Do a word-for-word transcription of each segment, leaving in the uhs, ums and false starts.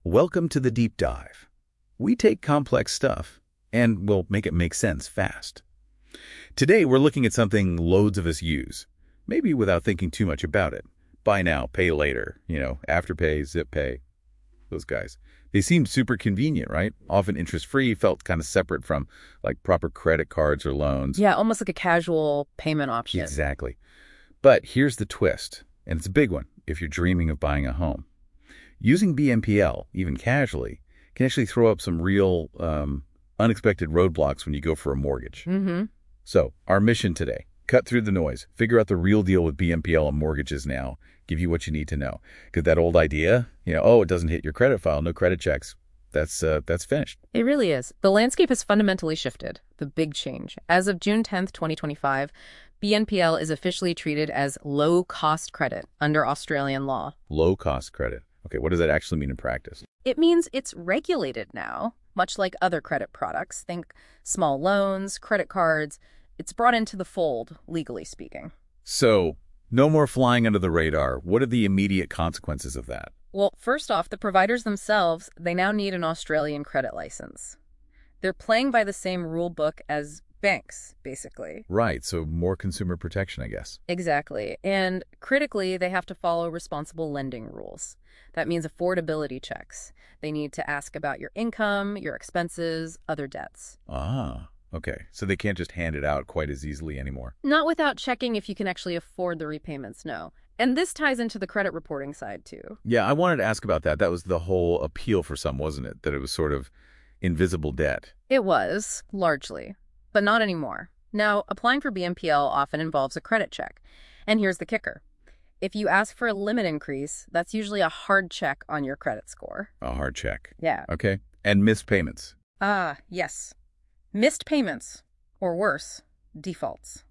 Welcome to the Deep Dive. We take complex stuff and we'll make it make sense fast. Today we're looking at something loads of us use, maybe without thinking too much about it. Buy now, pay later, you know, Afterpay, ZipPay, those guys. They seemed super convenient, right? Often interest-free, felt kind of separate from like proper credit cards or loans. Yeah, almost like a casual payment option. Exactly. But here's the twist, and it's a big one if you're dreaming of buying a home. Using B N P L, even casually, can actually throw up some real um, unexpected roadblocks when you go for a mortgage. Mm-hmm. So our mission today, cut through the noise, figure out the real deal with B N P L and mortgages now, give you what you need to know. Because that old idea, you know, oh, it doesn't hit your credit file, no credit checks, that's uh, that's finished. It really is. The landscape has fundamentally shifted. The big change. As of June tenth, twenty twenty-five, B N P L is officially treated as low-cost credit under Australian law. Low-cost credit. Okay, what does that actually mean in practice? It means it's regulated now, much like other credit products. Think small loans, credit cards. It's brought into the fold, legally speaking. So, no more flying under the radar. What are the immediate consequences of that? Well, first off, the providers themselves, they now need an Australian credit license. They're playing by the same rule book as banks, basically. Right, so more consumer protection, I guess. Exactly. And critically, they have to follow responsible lending rules. That means affordability checks. They need to ask about your income, your expenses, other debts. Ah, okay. So they can't just hand it out quite as easily anymore. Not without checking if you can actually afford the repayments, no. And this ties into the credit reporting side, too. Yeah, I wanted to ask about that. That was the whole appeal for some, wasn't it? That it was sort of invisible debt. It was, largely. But not anymore. Now, applying for B N P L often involves a credit check. And here's the kicker. If you ask for a limit increase, that's usually a hard check on your credit score. A hard check. Yeah. Okay. And missed payments. Ah, yes. Missed payments, or worse, defaults.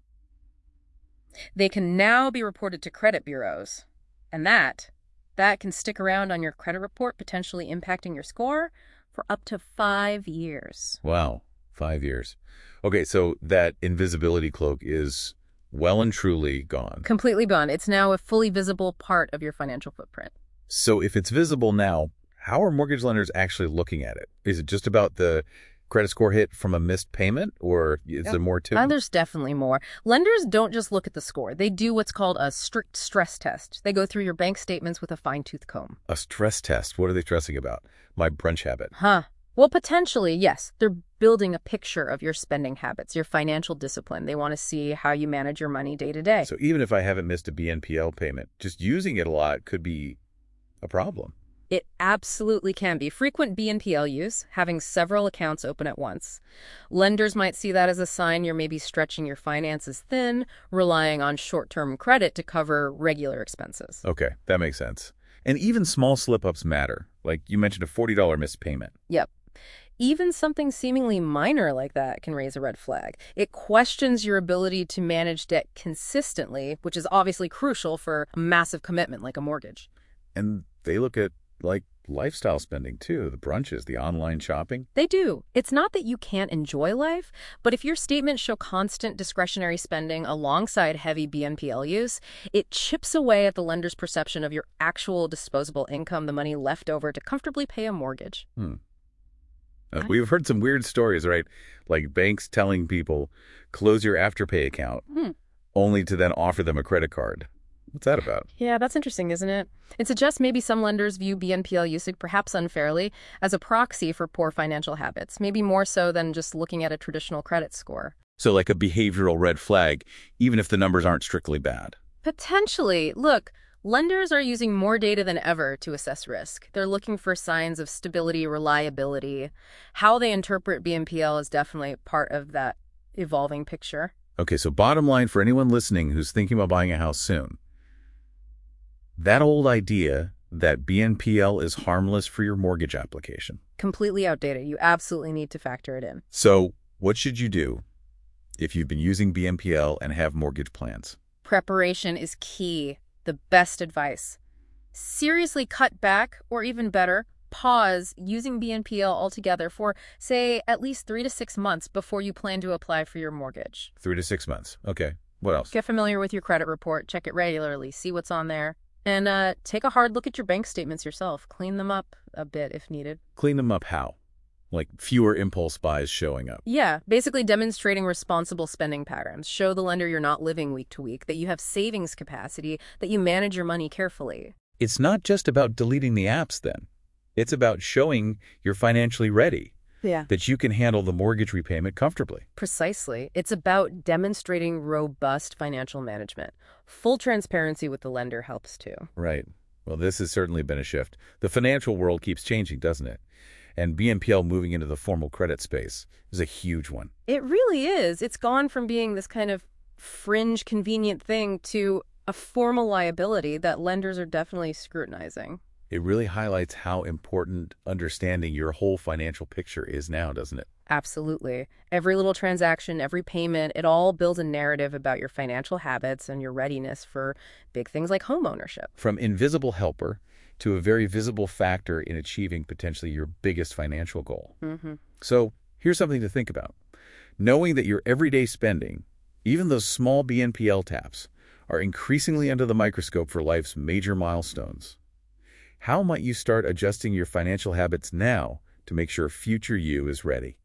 They can now be reported to credit bureaus. And that, that can stick around on your credit report, potentially impacting your score for up to five years. Wow. Five years. Okay, so that invisibility cloak is well and truly gone. Completely gone. It's now a fully visible part of your financial footprint. So if it's visible now, how are mortgage lenders actually looking at it? Is it just about the credit score hit from a missed payment, or is Yep. there more to Uh, it? there's definitely more. Lenders don't just look at the score. They do what's called a strict stress test. They go through your bank statements with a fine-tooth comb. A stress test. What are they stressing about? My brunch habit. Huh. Well, potentially, yes. They're building a picture of your spending habits, your financial discipline. They want to see how you manage your money day to day. So even if I haven't missed a B N P L payment, just using it a lot could be a problem. It absolutely can be. Frequent B N P L use, having several accounts open at once. Lenders might see that as a sign you're maybe stretching your finances thin, relying on short-term credit to cover regular expenses. Okay, that makes sense. And even small slip-ups matter. Like you mentioned a forty dollar missed payment. Yep. Even something seemingly minor like that can raise a red flag. It questions your ability to manage debt consistently, which is obviously crucial for a massive commitment like a mortgage. And they look at, like, lifestyle spending, too. The brunches, the online shopping. They do. It's not that you can't enjoy life, but if your statements show constant discretionary spending alongside heavy B N P L use, it chips away at the lender's perception of your actual disposable income, the money left over to comfortably pay a mortgage. Hmm. Uh, we've heard some weird stories, right? Like banks telling people, close your Afterpay account, Hmm. only to then offer them a credit card. What's that about? Yeah, that's interesting, isn't it? It suggests maybe some lenders view B N P L usage, perhaps unfairly, as a proxy for poor financial habits, maybe more so than just looking at a traditional credit score. So like a behavioral red flag, even if the numbers aren't strictly bad. Potentially. Look, lenders are using more data than ever to assess risk. They're looking for signs of stability, reliability. How they interpret B N P L is definitely part of that evolving picture. Okay, so bottom line for anyone listening who's thinking about buying a house soon, that old idea that B N P L is harmless for your mortgage application. Completely outdated. You absolutely need to factor it in. So what should you do if you've been using B N P L and have mortgage plans? Preparation is key. The best advice. Seriously cut back, or even better, pause using B N P L altogether for, say, at least three to six months before you plan to apply for your mortgage. Three to six months. Okay. What else? Get familiar with your credit report, check it regularly, see what's on there, and uh, take a hard look at your bank statements yourself. Clean them up, a bit if needed. Clean them up how? Like fewer impulse buys showing up. Yeah, basically demonstrating responsible spending patterns. Show the lender you're not living week to week, that you have savings capacity, that you manage your money carefully. It's not just about deleting the apps then. It's about showing you're financially ready. Yeah. That you can handle the mortgage repayment comfortably. Precisely. It's about demonstrating robust financial management. Full transparency with the lender helps too. Right. Well, this has certainly been a shift. The financial world keeps changing, doesn't it? And B N P L moving into the formal credit space is a huge one. It really is. It's gone from being this kind of fringe, convenient thing to a formal liability that lenders are definitely scrutinizing. It really highlights how important understanding your whole financial picture is now, doesn't it? Absolutely. Every little transaction, every payment, it all builds a narrative about your financial habits and your readiness for big things like home ownership. From invisible helper to a very visible factor in achieving potentially your biggest financial goal. Mm-hmm. So here's something to think about. Knowing that your everyday spending, even those small B N P L taps, are increasingly under the microscope for life's major milestones. How might you start adjusting your financial habits now to make sure future you is ready?